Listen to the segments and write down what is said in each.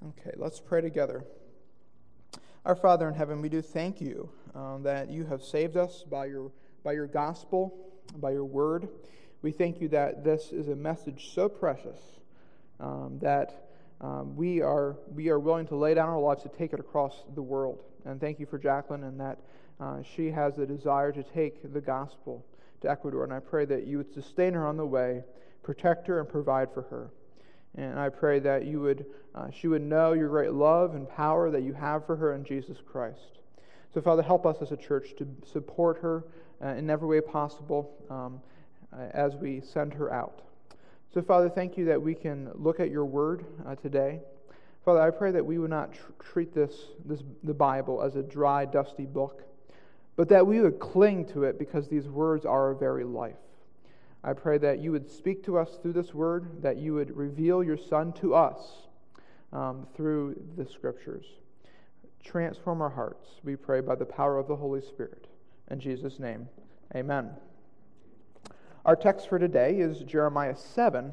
Okay, let's pray together. Our Father in heaven, we do thank you that you have saved us by your gospel, by your word. We thank you that this is a message so precious that we are willing to lay down our lives to take it across the world. And thank you for Jacqueline and that she has the desire to take the gospel to Ecuador. And I pray that you would sustain her on the way, protect her, and provide for her. And I pray that she would know your great love and power that you have for her in Jesus Christ. So, Father, help us as a church to support her in every way possible as we send her out. So, Father, thank you that we can look at your word today. Father, I pray that we would not treat the Bible as a dry, dusty book, but that we would cling to it because these words are our very life. I pray that you would speak to us through this word, that you would reveal your Son to us through the Scriptures. Transform our hearts, we pray, by the power of the Holy Spirit. In Jesus' name, amen. Our text for today is Jeremiah 7,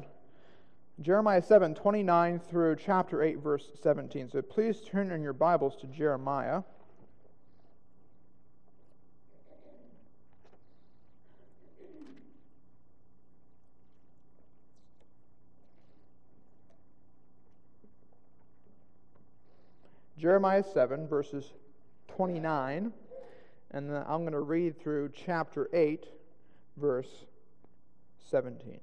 29 through chapter 8, verse 17. So please turn in your Bibles to Jeremiah. Jeremiah 7, verses 29, and then I'm going to read through chapter 8, verse 17.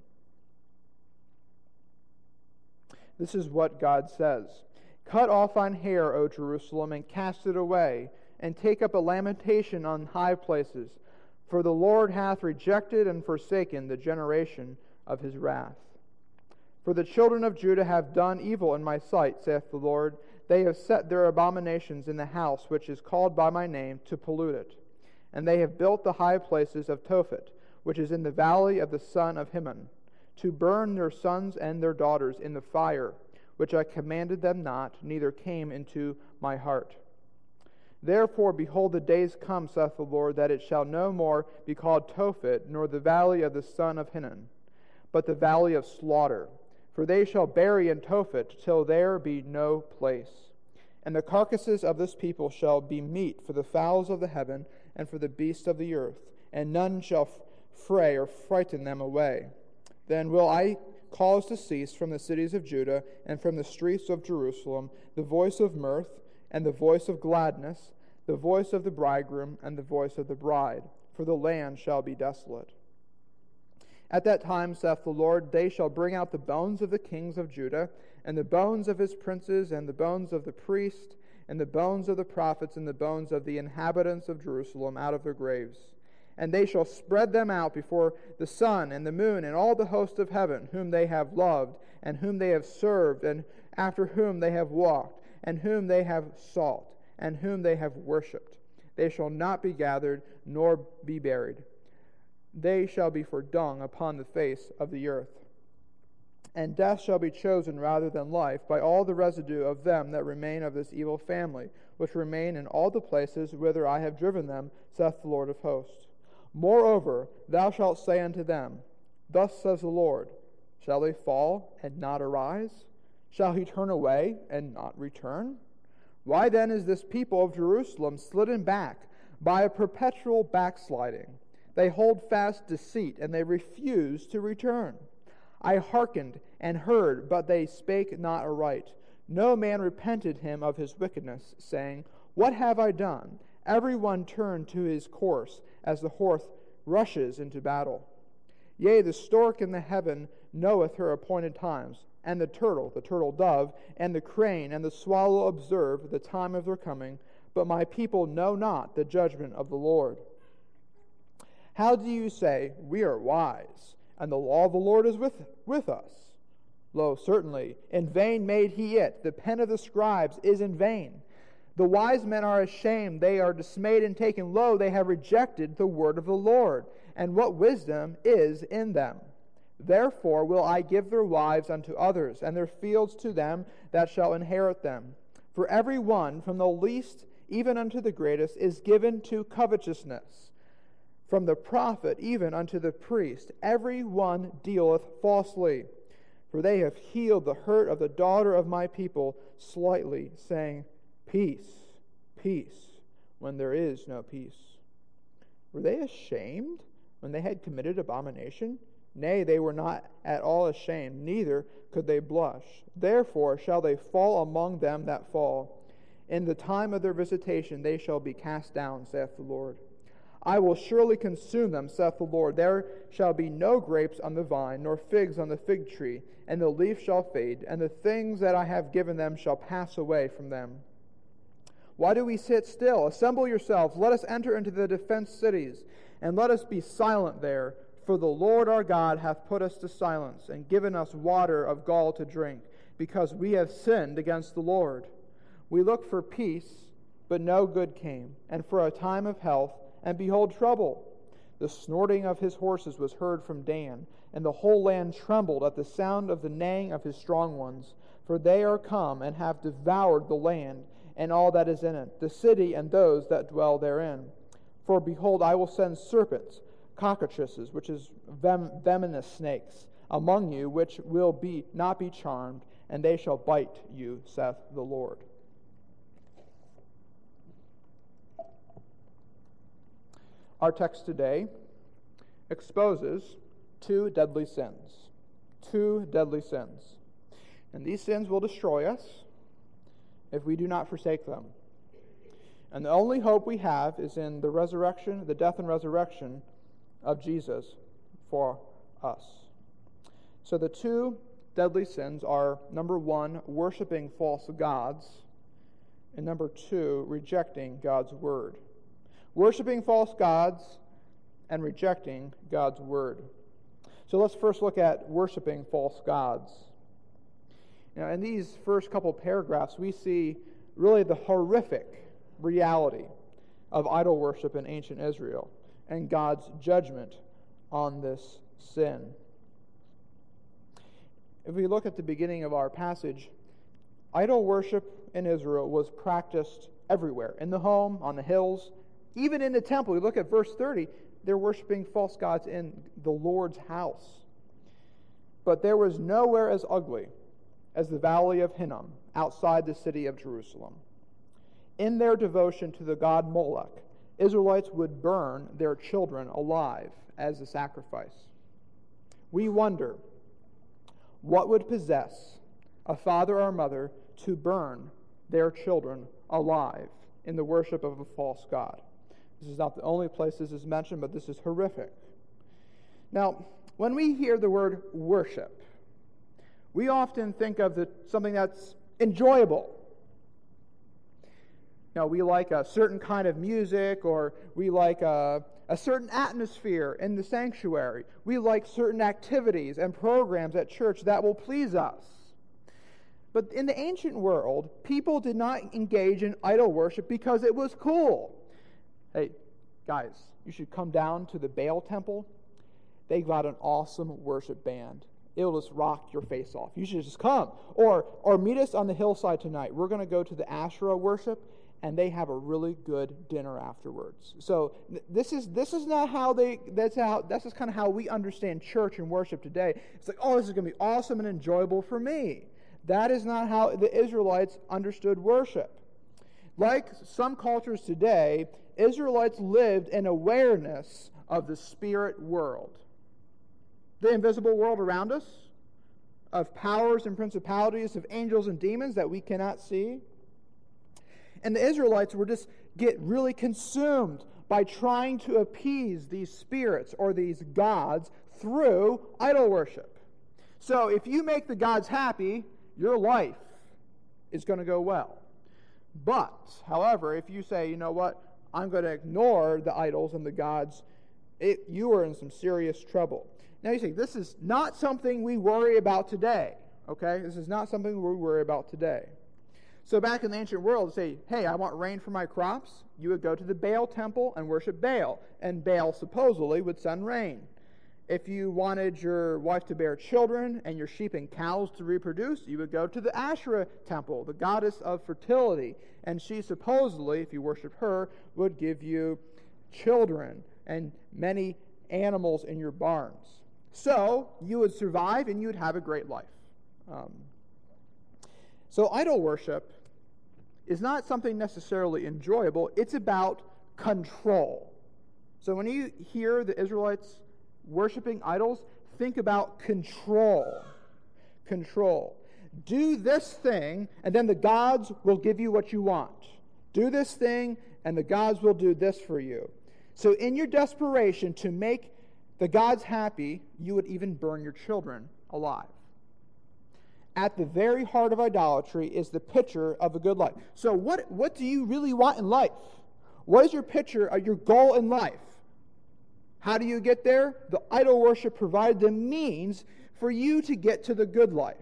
This is what God says. Cut off thine hair, O Jerusalem, and cast it away, and take up a lamentation on high places. For the Lord hath rejected and forsaken the generation of his wrath. For the children of Judah have done evil in my sight, saith the Lord. They have set their abominations in the house which is called by my name to pollute it. And they have built the high places of Tophet, which is in the valley of the son of Hinnom, to burn their sons and their daughters in the fire, which I commanded them not, neither came into my heart. Therefore, behold, the days come, saith the Lord, that it shall no more be called Tophet, nor the valley of the son of Hinnom, but the valley of slaughter. For they shall bury in Tophet till there be no place. And the carcasses of this people shall be meat for the fowls of the heaven and for the beasts of the earth, and none shall fray or frighten them away. Then will I cause to cease from the cities of Judah and from the streets of Jerusalem the voice of mirth and the voice of gladness, the voice of the bridegroom and the voice of the bride, for the land shall be desolate. At that time, saith the Lord, they shall bring out the bones of the kings of Judah, and the bones of his princes, and the bones of the priests, and the bones of the prophets, and the bones of the inhabitants of Jerusalem out of their graves. And they shall spread them out before the sun and the moon, and all the host of heaven, whom they have loved, and whom they have served, and after whom they have walked, and whom they have sought, and whom they have worshipped. They shall not be gathered, nor be buried. They shall be for dung upon the face of the earth. And death shall be chosen rather than life by all the residue of them that remain of this evil family, which remain in all the places whither I have driven them, saith the Lord of hosts. Moreover, thou shalt say unto them, Thus says the Lord, Shall they fall and not arise? Shall he turn away and not return? Why then is this people of Jerusalem slidden back by a perpetual backsliding? They hold fast deceit, and they refuse to return. I hearkened and heard, but they spake not aright. No man repented him of his wickedness, saying, What have I done? Every one turned to his course, as the horse rushes into battle. Yea, the stork in the heaven knoweth her appointed times, and the turtle dove, and the crane, and the swallow observe the time of their coming, but my people know not the judgment of the Lord. How do you say, We are wise, and the law of the Lord is with us? Lo, certainly, in vain made he it. The pen of the scribes is in vain. The wise men are ashamed. They are dismayed and taken. Lo, they have rejected the word of the Lord, and what wisdom is in them. Therefore will I give their wives unto others, and their fields to them that shall inherit them. For every one, from the least even unto the greatest, is given to covetousness. From the prophet even unto the priest, every one dealeth falsely. For they have healed the hurt of the daughter of my people slightly, saying, Peace, peace, when there is no peace. Were they ashamed when they had committed abomination? Nay, they were not at all ashamed, neither could they blush. Therefore shall they fall among them that fall. In the time of their visitation they shall be cast down, saith the Lord. I will surely consume them, saith the Lord. There shall be no grapes on the vine, nor figs on the fig tree, and the leaf shall fade, and the things that I have given them shall pass away from them. Why do we sit still? Assemble yourselves, let us enter into the defenced cities, and let us be silent there. For the Lord our God hath put us to silence, and given us water of gall to drink, because we have sinned against the Lord. We looked for peace, but no good came, and for a time of health, and behold trouble. The snorting of his horses was heard from Dan, and the whole land trembled at the sound of the neighing of his strong ones. For they are come, and have devoured the land, and all that is in it, the city and those that dwell therein. For behold, I will send serpents, cockatrices, which is venomous snakes, among you, which will not be charmed, and they shall bite you, saith the Lord. Our text today exposes two deadly sins. Two deadly sins. And these sins will destroy us if we do not forsake them. And the only hope we have is in the resurrection, the death and resurrection of Jesus for us. So the two deadly sins are, number one, worshiping false gods, and number two, rejecting God's word. Worshiping false gods and rejecting God's word. So let's first look at worshiping false gods. Now, in these first couple paragraphs, we see really the horrific reality of idol worship in ancient Israel and God's judgment on this sin. If we look at the beginning of our passage, idol worship in Israel was practiced everywhere, in the home, on the hills, even in the temple. We look at verse 30, they're worshiping false gods in the Lord's house. But there was nowhere as ugly as the valley of Hinnom, outside the city of Jerusalem. In their devotion to the god Moloch, Israelites would burn their children alive as a sacrifice. We wonder, what would possess a father or mother to burn their children alive in the worship of a false god? This is not the only place this is mentioned, but this is horrific. Now, when we hear the word worship, we often think of something that's enjoyable. Now, we like a certain kind of music, or we like a certain atmosphere in the sanctuary. We like certain activities and programs at church that will please us. But in the ancient world, people did not engage in idol worship because it was cool. Hey, guys, you should come down to the Baal temple. They got an awesome worship band. It'll just rock your face off. You should just come. Or meet us on the hillside tonight. We're going to go to the Asherah worship, and they have a really good dinner afterwards. So this is not how that's just kind of how we understand church and worship today. It's like, oh, this is going to be awesome and enjoyable for me. That is not how the Israelites understood worship. Like some cultures today, Israelites lived in awareness of the spirit world. The invisible world around us, of powers and principalities, of angels and demons that we cannot see. And the Israelites would just get really consumed by trying to appease these spirits or these gods through idol worship. So if you make the gods happy, your life is going to go well. But, however, if you say, you know what, I'm going to ignore the idols and the gods, you are in some serious trouble. Now you say, this is not something we worry about today. Okay? This is not something we worry about today. So back in the ancient world, say, hey, I want rain for my crops. You would go to the Baal temple and worship Baal. And Baal supposedly would send rain. If you wanted your wife to bear children and your sheep and cows to reproduce, you would go to the Asherah temple, the goddess of fertility. And she supposedly, if you worship her, would give you children and many animals in your barns. So you would survive and you would have a great life. So idol worship is not something necessarily enjoyable. It's about control. So when you hear the Israelites worshiping idols, think about control. Control. Do this thing, and then the gods will give you what you want. Do this thing, and the gods will do this for you. So in your desperation to make the gods happy, you would even burn your children alive. At the very heart of idolatry is the picture of a good life. So what do you really want in life? What is your picture of your goal in life? How do you get there? The idol worship provided the means for you to get to the good life.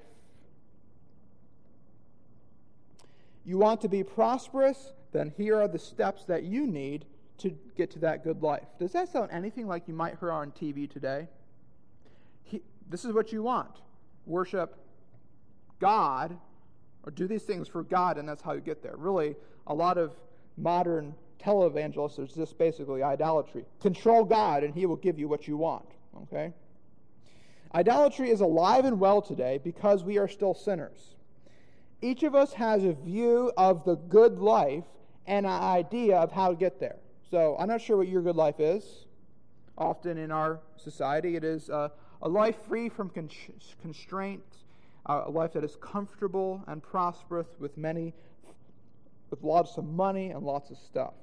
You want to be prosperous? Then here are the steps that you need to get to that good life. Does that sound anything like you might hear on TV today? This is what you want. Worship God, or do these things for God, and that's how you get there. Really, a lot of modern televangelists is just basically idolatry. Control God, and He will give you what you want. Okay? Idolatry is alive and well today because we are still sinners. Each of us has a view of the good life and an idea of how to get there. So I'm not sure what your good life is. Often in our society, it is a life free from constraint, a life that is comfortable and prosperous with lots of money and lots of stuff.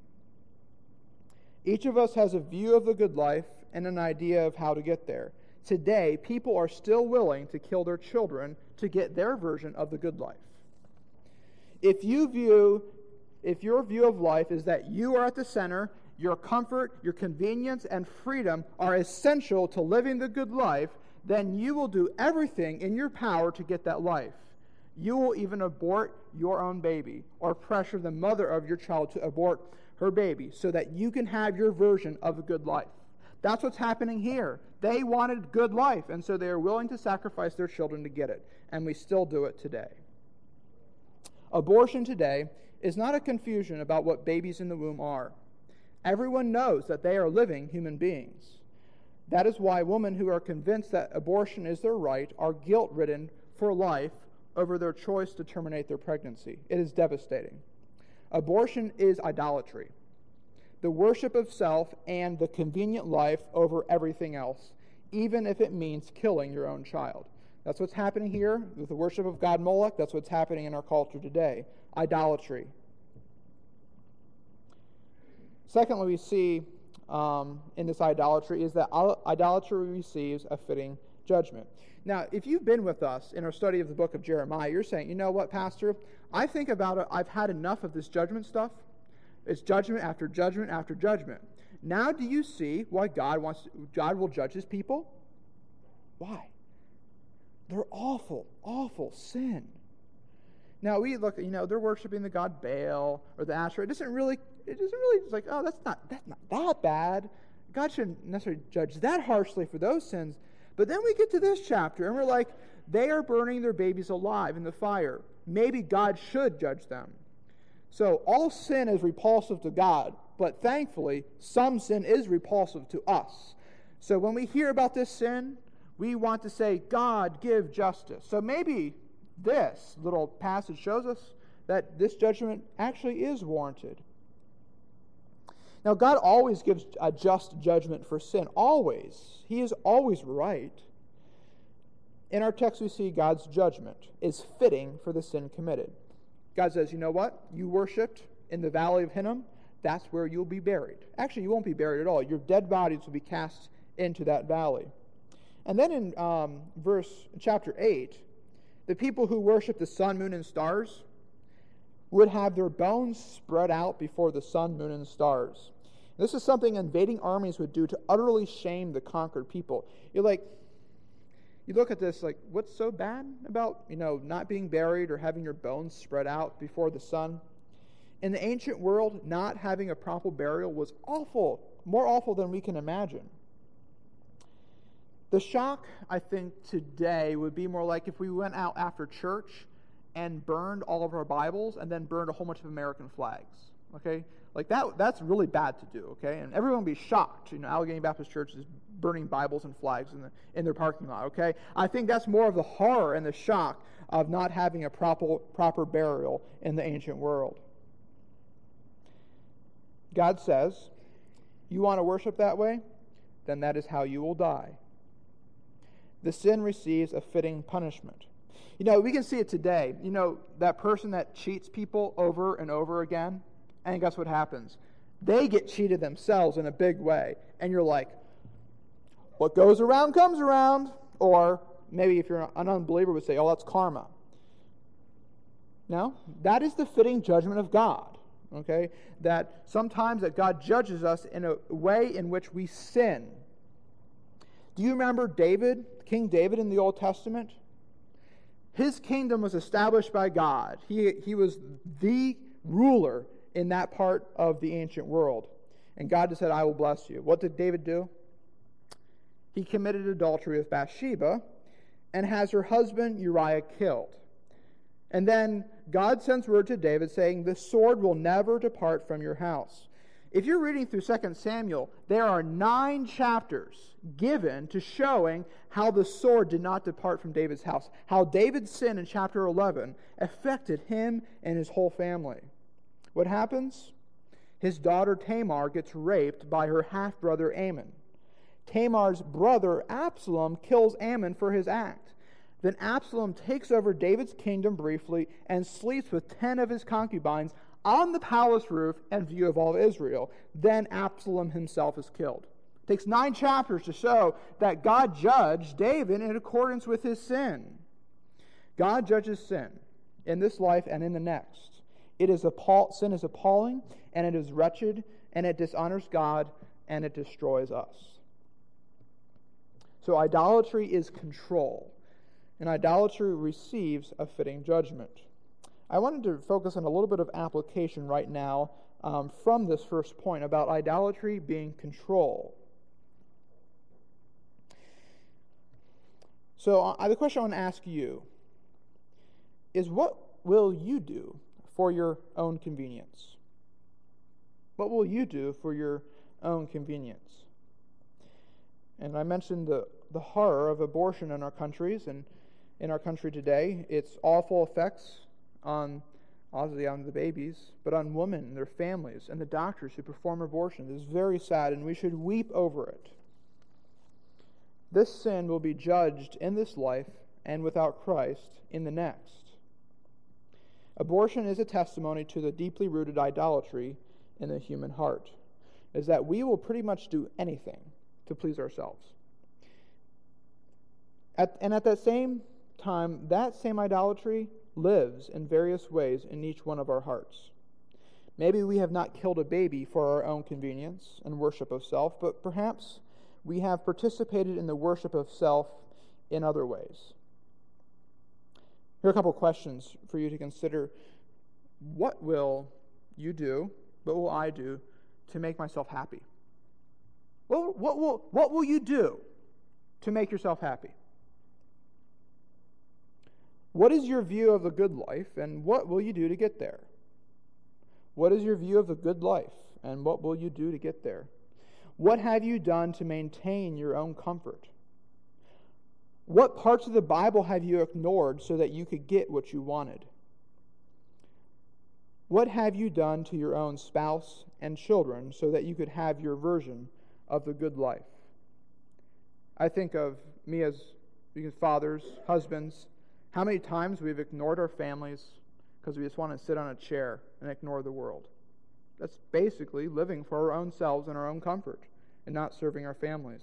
Each of us has a view of the good life and an idea of how to get there. Today, people are still willing to kill their children to get their version of the good life. If your view of life is that you are at the center, your comfort, your convenience, and freedom are essential to living the good life, then you will do everything in your power to get that life. You will even abort your own baby or pressure the mother of your child to abort her baby so that you can have your version of a good life. That's what's happening here. They wanted good life, and so they are willing to sacrifice their children to get it, and we still do it today. Abortion today is not a confusion about what babies in the womb are. Everyone knows that they are living human beings. That is why women who are convinced that abortion is their right are guilt-ridden for life over their choice to terminate their pregnancy. It is devastating. Abortion is idolatry, the worship of self and the convenient life over everything else, even if it means killing your own child. That's what's happening here with the worship of God Moloch. That's what's happening in our culture today. Idolatry. Secondly, we see in this idolatry is that idolatry receives a fitting judgment. Now, if you've been with us in our study of the book of Jeremiah, you're saying, you know what, Pastor? I think about it, I've had enough of this judgment stuff. It's judgment after judgment after judgment. Now do you see why God will judge his people? Why? They're awful, awful sin. Now we look, they're worshiping the god Baal or the Asherah. It doesn't really just like, oh, that's not that bad. God shouldn't necessarily judge that harshly for those sins. But then we get to this chapter and we're like, they are burning their babies alive in the fire. Maybe God should judge them. So all sin is repulsive to God, but thankfully some sin is repulsive to us. So when we hear about this sin, we want to say, God, give justice. So maybe this little passage shows us that this judgment actually is warranted. Now, God always gives a just judgment for sin. Always. He is always right. In our text, we see God's judgment is fitting for the sin committed. God says, you know what? You worshipped in the valley of Hinnom. That's where you'll be buried. Actually, you won't be buried at all. Your dead bodies will be cast into that valley. And then in chapter 8, the people who worship the sun, moon, and stars would have their bones spread out before the sun, moon, and stars. This is something invading armies would do to utterly shame the conquered people. You look at this like, what's so bad about, not being buried or having your bones spread out before the sun? In the ancient world, not having a proper burial was awful, more awful than we can imagine. The shock, I think, today would be more like if we went out after church and burned all of our Bibles and then burned a whole bunch of American flags. Okay? Like that's really bad to do, okay? And everyone will be shocked. Allegheny Baptist Church is burning Bibles and flags in their parking lot, okay? I think that's more of the horror and the shock of not having a proper burial in the ancient world. God says, you want to worship that way? Then that is how you will die. The sin receives a fitting punishment. We can see it today. That person that cheats people over and over again, and guess what happens? They get cheated themselves in a big way. And you're like, what goes around comes around. Or maybe if you're an unbeliever would say, oh, that's karma. No, that is the fitting judgment of God. Okay? That sometimes that God judges us in a way in which we sin. Do you remember David, King David in the Old Testament? His kingdom was established by God. He was the ruler in that part of the ancient world. And God just said, I will bless you. What did David do? He committed adultery with Bathsheba and has her husband Uriah killed. And then God sends word to David saying, the sword will never depart from your house. If you're reading through 2 Samuel, there are 9 chapters given to showing how the sword did not depart from David's house, how David's sin in chapter 11 affected him and his whole family. What happens? His daughter Tamar gets raped by her half-brother Ammon. Tamar's brother Absalom kills Ammon for his act. Then Absalom takes over David's kingdom briefly and sleeps with 10 of his concubines on the palace roof in view of all of Israel. Then Absalom himself is killed. It takes 9 chapters to show that God judged David in accordance with his sin. God judges sin in this life and in the next. Sin is appalling, and it is wretched, and it dishonors God, and it destroys us. So idolatry is control, and idolatry receives a fitting judgment. I wanted to focus on a little bit of application right now from this first point about idolatry being control. So the question I want to ask you is, what will you do for your own convenience? What will you do for your own convenience? And I mentioned the horror of abortion in our countries and in our country today. Its awful effects obviously on the babies, but on women and their families and the doctors who perform abortions is very sad, and we should weep over it. This sin will be judged in this life and without Christ in the next. Abortion is a testimony to the deeply rooted idolatry in the human heart, is that we will pretty much do anything to please ourselves. At that same time, that same idolatry lives in various ways in each one of our hearts. Maybe we have not killed a baby for our own convenience and worship of self, but perhaps we have participated in the worship of self in other ways. Here are a couple questions for you to consider. What will you do, what will I do, to make myself happy? What will you do to make yourself happy? What is your view of the good life, and what will you do to get there? What is your view of the good life, and what will you do to get there? What have you done to maintain your own comfort? What parts of the Bible have you ignored so that you could get what you wanted? What have you done to your own spouse and children so that you could have your version of the good life? I think of me as fathers, husbands, how many times we've ignored our families because we just want to sit on a chair and ignore the world. That's basically living for our own selves and our own comfort and not serving our families.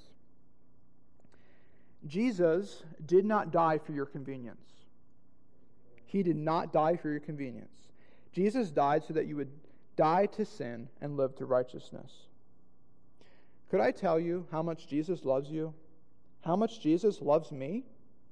Jesus did not die for your convenience. He did not die for your convenience. Jesus died so that you would die to sin and live to righteousness. Could I tell you how much Jesus loves you? How much Jesus loves me?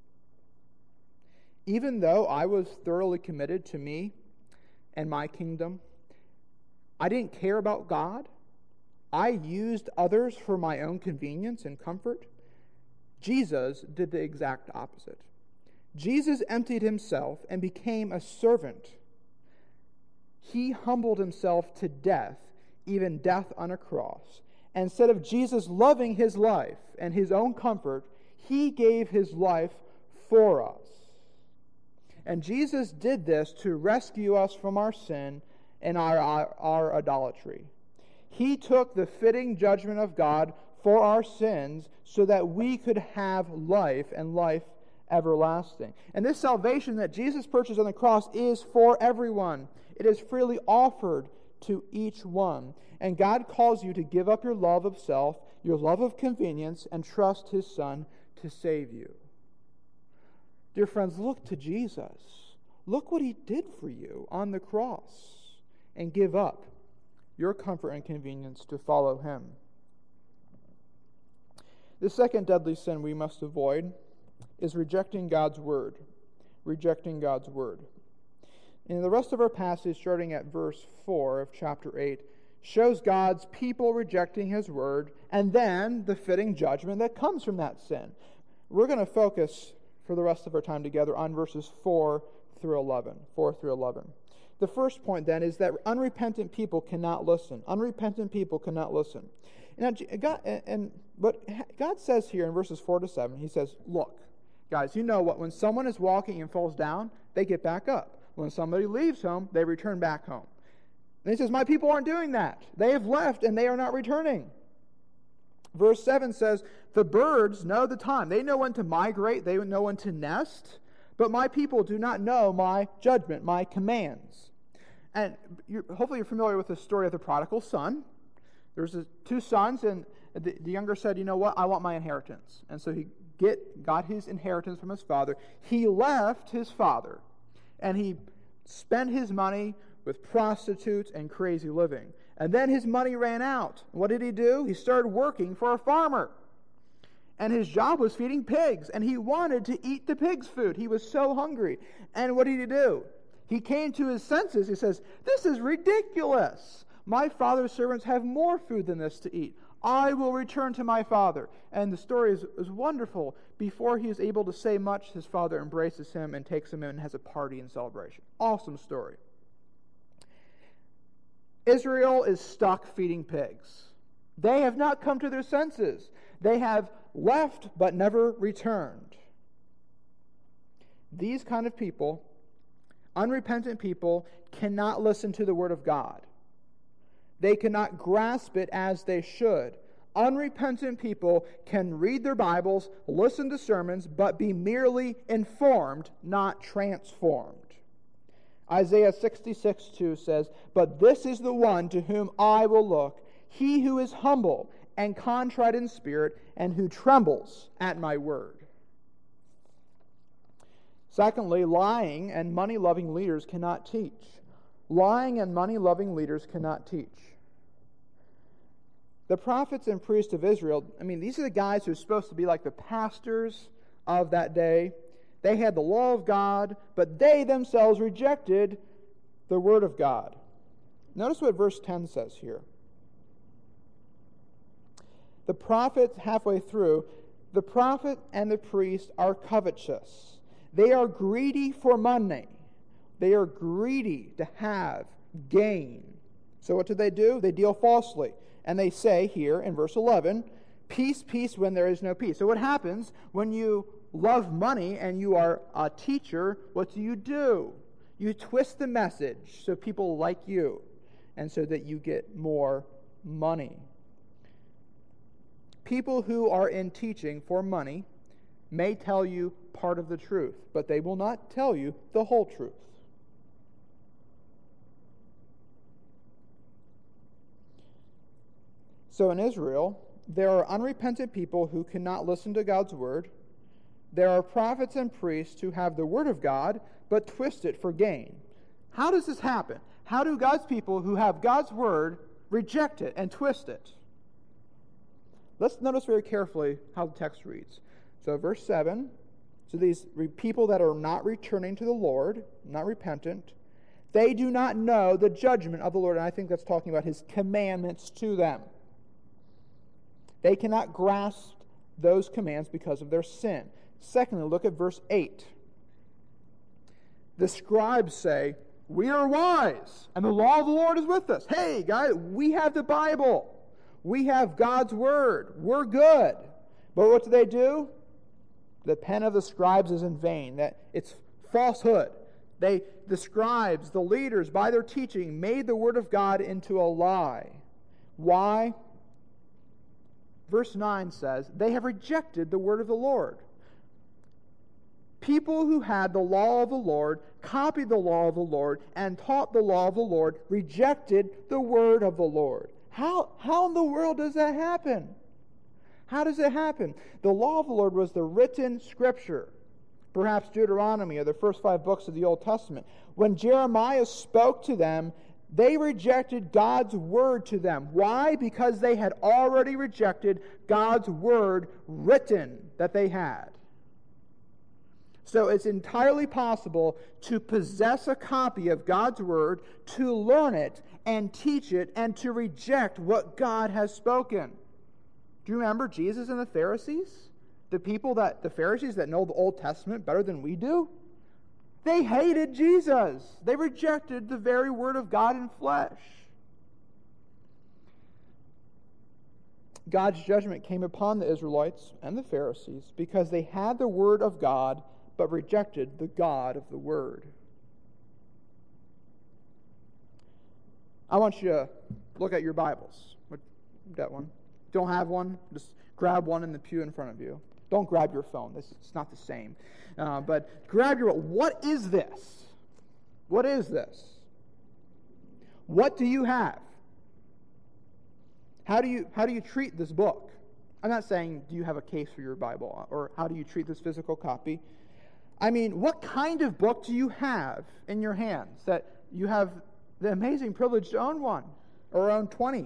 Even though I was thoroughly committed to me and my kingdom, I didn't care about God. I used others for my own convenience and comfort. Jesus did the exact opposite. Jesus emptied himself and became a servant. He humbled himself to death, even death on a cross. And instead of Jesus loving his life and his own comfort, he gave his life for us. And Jesus did this to rescue us from our sin and our idolatry. He took the fitting judgment of God for our sins so that we could have life and life everlasting. And this salvation that Jesus purchased on the cross is for everyone. It is freely offered to each one. And God calls you to give up your love of self, your love of convenience, and trust his Son to save you. Dear friends, look to Jesus. Look what he did for you on the cross, and give up your comfort and convenience to follow him. The second deadly sin we must avoid is rejecting God's word. Rejecting God's word. And the rest of our passage, starting at verse 4 of chapter 8, shows God's people rejecting his word, and then the fitting judgment that comes from that sin. We're going to focus for the rest of our time together on verses 4 through 11. The first point then is that unrepentant people cannot listen. Unrepentant people cannot listen. But God says here in verses 4 to 7, he says, look, guys, you know what? When someone is walking and falls down, they get back up. When somebody leaves home, they return back home. And he says, my people aren't doing that. They have left and they are not returning. Verse 7 says, the birds know the time. They know when to migrate. They know when to nest. But my people do not know my judgment, my commands. And hopefully you're familiar with the story of the prodigal son. There's two sons, and the younger said, you know what, I want my inheritance. And so he got his inheritance from his father. He left his father, and he spent his money with prostitutes and crazy living. And then his money ran out. What did he do? He started working for a farmer. And his job was feeding pigs, and he wanted to eat the pigs' food. He was so hungry. And what did he do? He came to his senses. He says, this is ridiculous. My father's servants have more food than this to eat. I will return to my father. And the story is wonderful. Before he is able to say much, his father embraces him and takes him in and has a party and celebration. Awesome story. Israel is stuck feeding pigs. They have not come to their senses. They have left but never returned. These kind of people, unrepentant people, cannot listen to the word of God. They cannot grasp it as they should. Unrepentant people can read their Bibles, listen to sermons, but be merely informed, not transformed. Isaiah 66:2 says, but this is the one to whom I will look, he who is humble and contrite in spirit, and who trembles at my word. Secondly, lying and money-loving leaders cannot teach. Lying and money-loving leaders cannot teach. The prophets and priests of Israel, these are the guys who are supposed to be like the pastors of that day. They had the law of God, but they themselves rejected the word of God. Notice what verse 10 says here. The prophet, halfway through, the prophet and the priest are covetous. They are greedy for money. They are greedy to have gain. So what do? They deal falsely. And they say here in verse 11, peace, peace when there is no peace. So what happens when you love money and you are a teacher? What do? You twist the message so people like you and so that you get more money. People who are in teaching for money may tell you part of the truth, but they will not tell you the whole truth. So in Israel, there are unrepentant people who cannot listen to God's word. There are prophets and priests who have the word of God, but twist it for gain. How does this happen? How do God's people who have God's word reject it and twist it? Let's notice very carefully how the text reads. So verse 7, so these people that are not returning to the Lord, not repentant, they do not know the judgment of the Lord. And I think that's talking about his commandments to them. They cannot grasp those commands because of their sin. Secondly, look at verse 8. The scribes say, We are wise, and the law of the Lord is with us. Hey, guys, we have the Bible. We have God's Word. We're good. But what do? The pen of the scribes is in vain. That it's falsehood. The scribes, the leaders, by their teaching, made the Word of God into a lie. Why? Verse 9 says, they have rejected the word of the Lord. People who had the law of the Lord, copied the law of the Lord, and taught the law of the Lord, rejected the word of the Lord. How in the world does that happen? How does it happen? The law of the Lord was the written scripture, perhaps Deuteronomy or the first 5 books of the Old Testament. When Jeremiah spoke to them, they rejected God's word to them. Why? Because they had already rejected God's word written that they had. So it's entirely possible to possess a copy of God's word, to learn it and teach it, and to reject what God has spoken. Do you remember Jesus and the Pharisees? The Pharisees that know the Old Testament better than we do? They hated Jesus. They rejected the very word of God in flesh. God's judgment came upon the Israelites and the Pharisees because they had the word of God but rejected the God of the word. I want you to look at your Bibles. That one. Don't have one? Just grab one in the pew in front of you. Don't grab your phone. It's not the same. But grab your... What is this? What is this? What do you have? How do you treat this book? I'm not saying, do you have a case for your Bible? Or how do you treat this physical copy? I mean, what kind of book do you have in your hands that you have the amazing privilege to own one or own 20?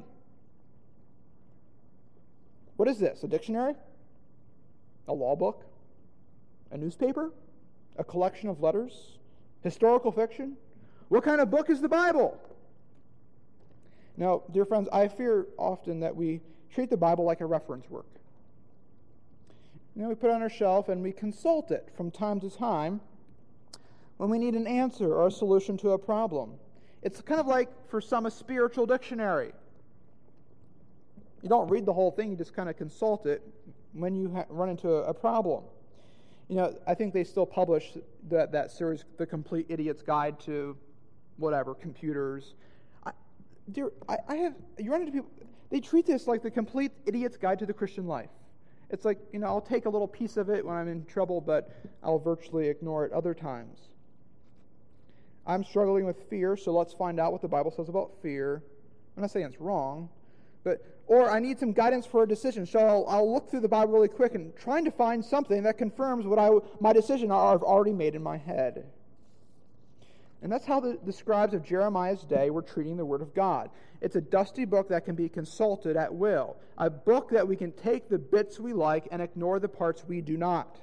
What is this? A dictionary? A law book? A newspaper? A collection of letters? Historical fiction? What kind of book is the Bible? Now, dear friends, I fear often that we treat the Bible like a reference work. We put it on our shelf and we consult it from time to time when we need an answer or a solution to a problem. It's kind of like, for some, a spiritual dictionary. You don't read the whole thing, you just kind of consult it when you run into a problem. I think they still publish that series, The Complete Idiot's Guide to whatever, computers. You run into people, they treat this like the Complete Idiot's Guide to the Christian life. It's like, I'll take a little piece of it when I'm in trouble, but I'll virtually ignore it other times. I'm struggling with fear, so let's find out what the Bible says about fear. I'm not saying it's wrong, or I need some guidance for a decision, so I'll look through the Bible really quick and trying to find something that confirms my decision I've already made in my head. And that's how the scribes of Jeremiah's day were treating the Word of God. It's a dusty book that can be consulted at will. A book that we can take the bits we like and ignore the parts we do not.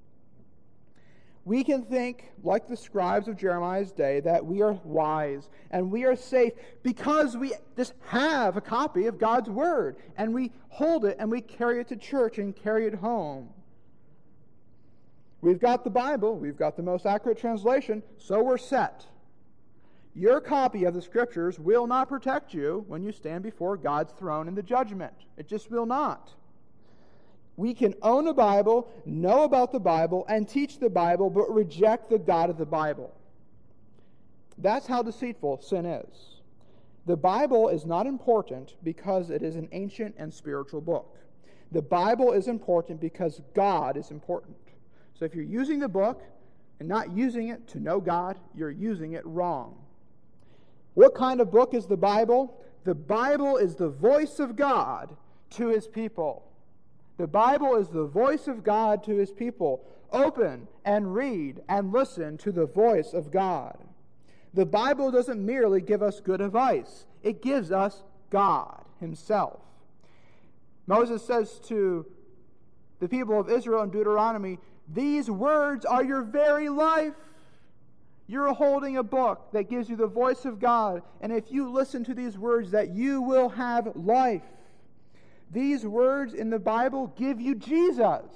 We can think, like the scribes of Jeremiah's day, that we are wise and we are safe because we just have a copy of God's Word. And we hold it and we carry it to church and carry it home. We've got the Bible, we've got the most accurate translation, so we're set. Your copy of the Scriptures will not protect you when you stand before God's throne in the judgment. It just will not. We can own a Bible, know about the Bible, and teach the Bible, but reject the God of the Bible. That's how deceitful sin is. The Bible is not important because it is an ancient and spiritual book. The Bible is important because God is important. So if you're using the book and not using it to know God, you're using it wrong. What kind of book is the Bible? The Bible is the voice of God to His people. The Bible is the voice of God to His people. Open and read and listen to the voice of God. The Bible doesn't merely give us good advice. It gives us God Himself. Moses says to the people of Israel in Deuteronomy, "These words are your very life." You're holding a book that gives you the voice of God, and if you listen to these words, that you will have life. These words in the Bible give you Jesus.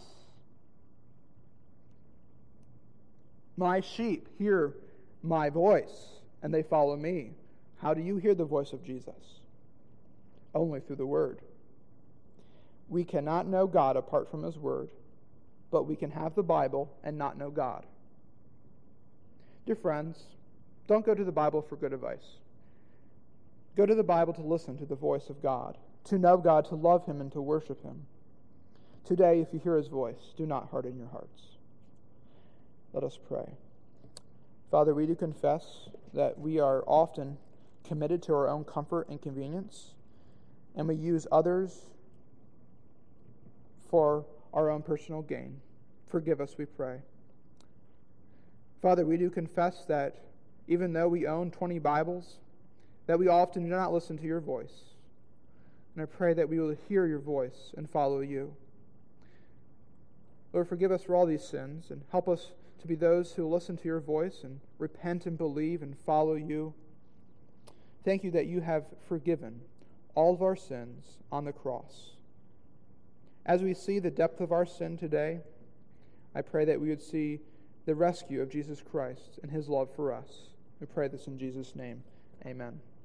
My sheep hear my voice, and they follow me. How do you hear the voice of Jesus? Only through the Word. We cannot know God apart from His Word, but we can have the Bible and not know God. Dear friends, don't go to the Bible for good advice. Go to the Bible to listen to the voice of God, to know God, to love Him, and to worship Him. Today, if you hear His voice, do not harden your hearts. Let us pray. Father, we do confess that we are often committed to our own comfort and convenience, and we use others for our own personal gain. Forgive us, we pray. Father, we do confess that even though we own 20 Bibles, that we often do not listen to your voice. And I pray that we will hear your voice and follow you. Lord, forgive us for all these sins and help us to be those who listen to your voice and repent and believe and follow you. Thank you that you have forgiven all of our sins on the cross. As we see the depth of our sin today, I pray that we would see the rescue of Jesus Christ and His love for us. We pray this in Jesus' name. Amen.